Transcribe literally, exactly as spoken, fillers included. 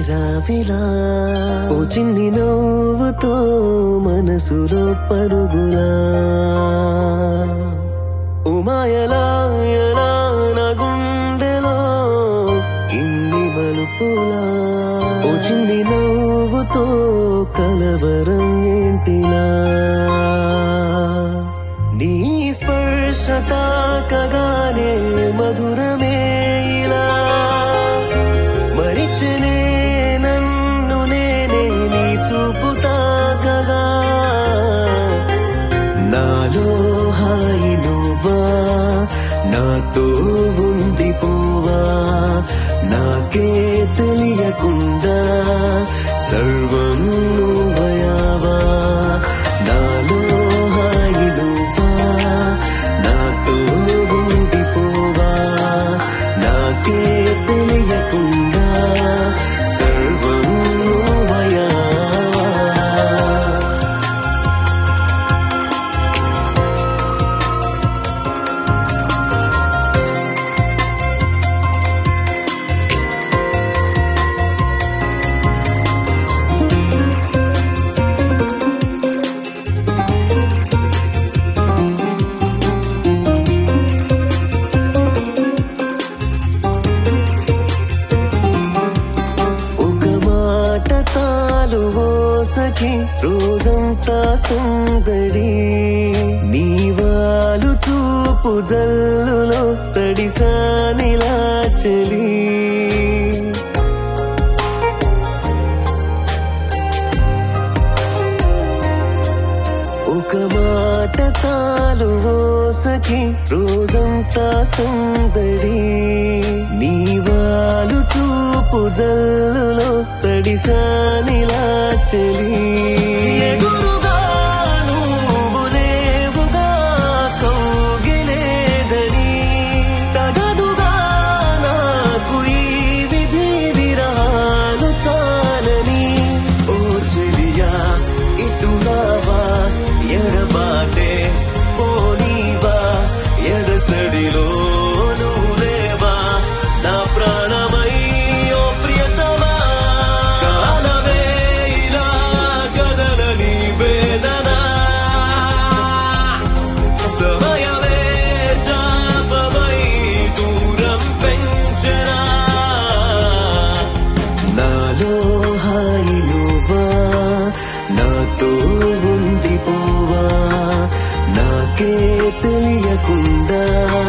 రావిలా ఓ చిన్ని నవ్వుతో మనసులో పరుగులా ఉమాయలా ఎలా నా గుండెలో ఇన్ని మలుపులా ఓ చిన్ని నవ్వుతో కలవరం ఏంటిలా నీ స్పర్శ తాకగానే మధురమే ఇలా మరిచెనే నన్ను నేనే నీ చూపు తాకగా నాలో హాయి నువ్వా నాతో ఉండిపోవా నాకే తెలియకుండా సర్వం నువ్వయావా నాలో హాయి నువ్వా నాతో ఉండిపోవా నాకే తెలియకుండా సర్వం నువ్వయావా సఖి రోజంతా సందడి నీ వాలు చూపు జల్లులో తడిసానిలా చలి ఒక మాట చాలు ఓ సఖి రోజంతా సందడి నీ వాలు చూపు జల్లులో తడిసానిలా చలి ఎదురుగా నువ్వు లేవుగా కౌగిలేదని తగదుగా నాకు ఈ విధి విరాలు చాలని ఓ చెలియా ఇటురావా ఎడబాటే పోనీవా ఎడసడిలో నువ్వేవా నా ప్రాణమై ఓ ప్రియతమా కాలమే ఇలా కదలని వేదన సమయమే శాపమై దూరం పెంచనా నాలో హాయి నువ్వా నాతో ఉండిపోవా నాకే తెలియకుండా